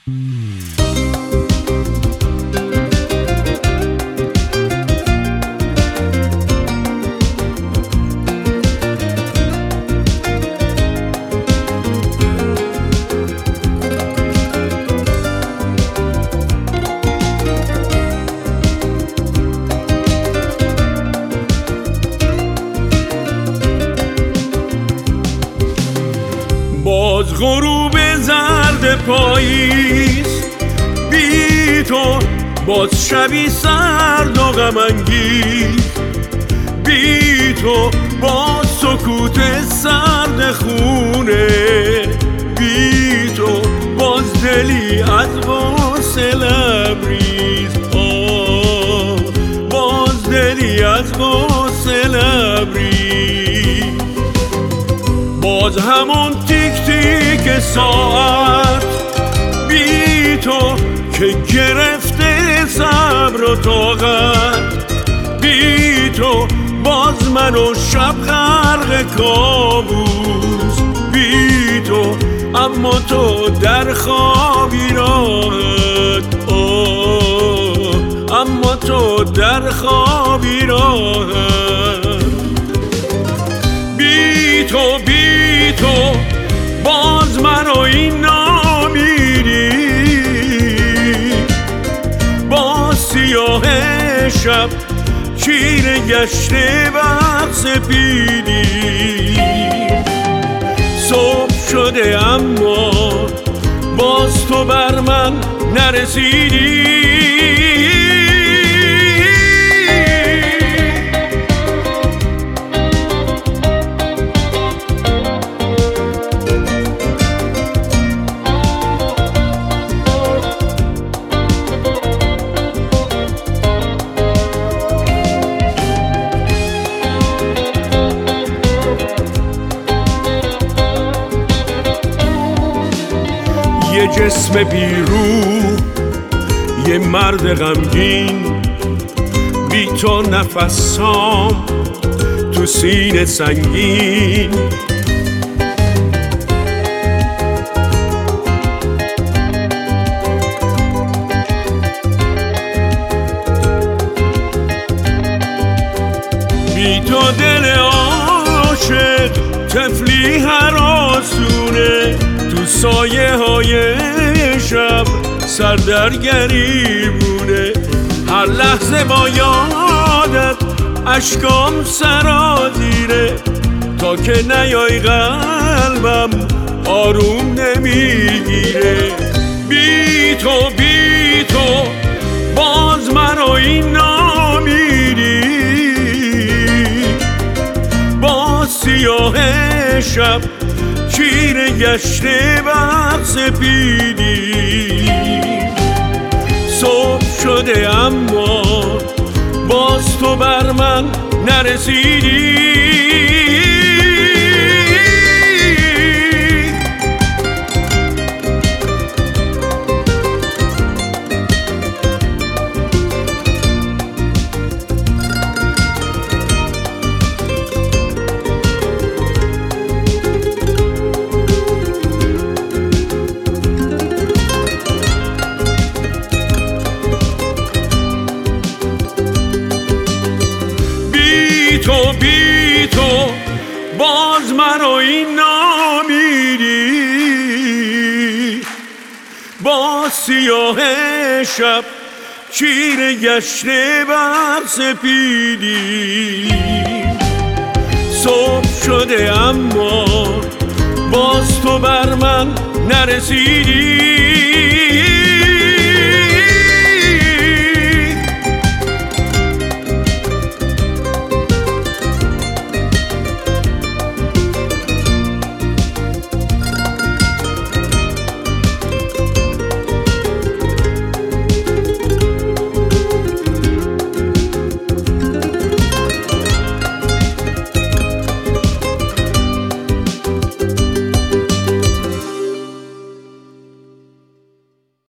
باز غروب زرد پاییز بی تو، باز شبی سرد و غم انگیز بی تو، باز سکوت سرد خونه بی تو، باز دلی از غصه لبریز، باز دلی از غصه لبریز. باز همون تیک تیک ساعت بی تو که گرفته صبر و طاقت بی تو، باز من و شب غرق کابوس بی تو، اما تو در خوابی راحت، اما تو در خوابی راحت. بی تو بی تو باز منو این نامیری، باز سیاه شب چیره گشته وقت سپیدی. صبح شده اما باز تو بر من نرسیدی. یه جسم بیروح، یه مرد غمگین، بی تو نفسام تو سینه سنگین. بی تو دل عاشق طفلی هراسونه، تو سایه های شب سردرگری بوده. هر لحظه با یادت اشکام سرازیره، تا که نیای قلبم آروم نمیگیره. بی تو بی تو باز منو این نامیری، باز سیاه شب چیره گشته وقت سپیدی. صبح شده اما باز تو بر من نرسیدی. تو بی تو باز منو این نامیری، باز سیاه شب چیره گشته وقت سپیدی. صبح شده اما باز تو بر من نرسیدی.